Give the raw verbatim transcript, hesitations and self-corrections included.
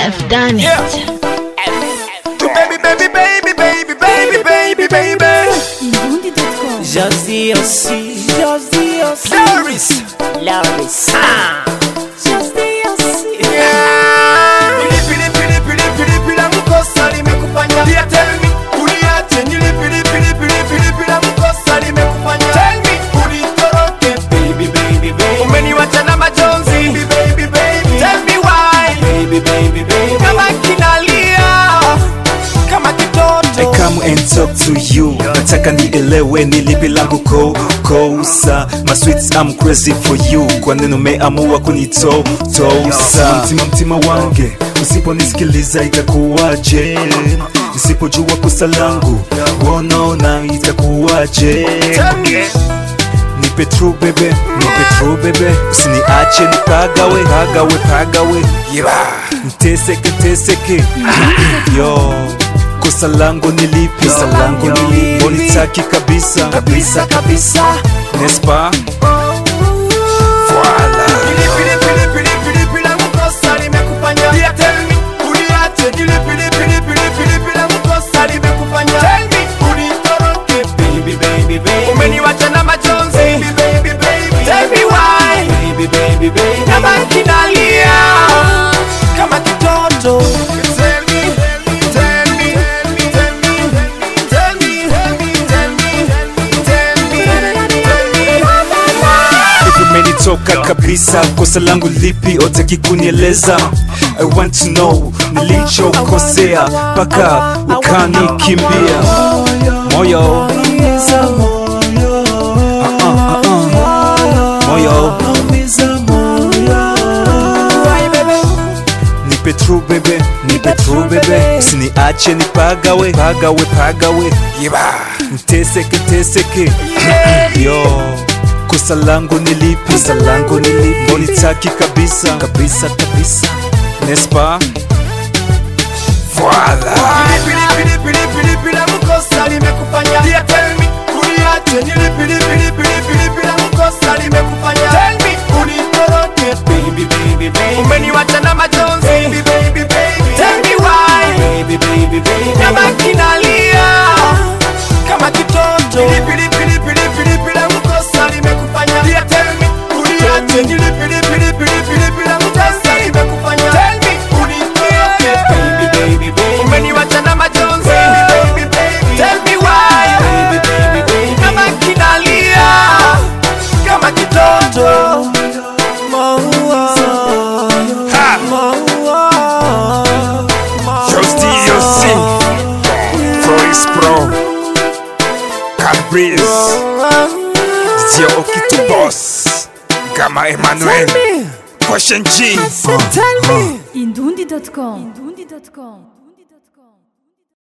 I've done it. Yeah. Baby, baby, baby, baby, baby, baby, baby. Indundi dot com. Josie aussi, Josie aussi. Loris, Loris. Ah. Josie aussi. Yeah. Pili pili pili pili pili pili mkosa limekufanya. Yeah, tell me, uniache nili pili pili pili pili pili mkosa limekufanya. Tell me, unitoroke, baby, baby, baby. Umeniwacha na majonzi, baby, baby, baby. Tell me why, baby, baby, baby. Kama kinalia, kama kitoto. I come and talk to you. Nataka nielewe ni lipi langu ko kosa. My sweets, I'm crazy for you. Kwa nini umeamua kunitosa? Mtima mtima wange, usiponisikiliza itakuwaje? Nisipojua kosa langu, wanaona itakuwaje? Nipe true baby, nipe true baby. Usiniache nipagawe, pagawe, pagawe. Yeah. Nteseke, teseke. Yo. Kosa langu ni lipi? Kosa langu ni lipi? Unitaki kabisa, kabisa, kabisa. Nespa? Voila. Pili pili pili pili pili pili mkosa limekufanya. Yeah, tell me, uniache pili pili pili pili pili pili mkosa limekufanya. Tell me, unitoroke, baby, baby, baby. Umeniwacha na majonzi, baby, baby, baby. Tell me why, baby, baby, baby. Kama kinalia, kama kitoto. Tell me, tell me, tell me, tell me, tell me, tell me, tell me, tell me. If umenitoka kabisa, kosa langu lipi? Otaki kunieleza? I want to know nilichokosea paka ukanikimbia. Moyo uh -uh, uh -uh. Moyo nipe true baby, nipe true baby. Usiniache nipagawe, pagawe, pagawe. Yeah. Nteseke, teseke. Yo. Kosa langu ni lipi? Kosa langu ni lipi? Unitaki kabisa, kabisa, kabisa. Nespa? Voila. Pili pili pili pili pili pili mkosa limekufanya. Yeah, tell me, uniache nili pili pili pili pili pili mkosa limekufanya. Tell me, unitoroke, baby, baby, baby. Umeniwacha na majonzi, baby, baby, baby. Tell me why, baby, baby, baby. Kama kinalia, kama kitoto. Pili pili pili pili pili pili mkosa limekufanya. Yeah, tell me, uniache nili pili pili pili pili pili mkosa limekufanya. Tell me, unitoroke, baby, baby, baby. Umeniwacha na majonzi, baby, baby, baby. Tell me why, baby, baby, baby. Kama kinalia, kama kitoto. Josie aussi. Floris Pro. Cabriz. Zio Okito Boss. Gamma Emmanuel. Question G. Indundi dot com. Indundi dot com.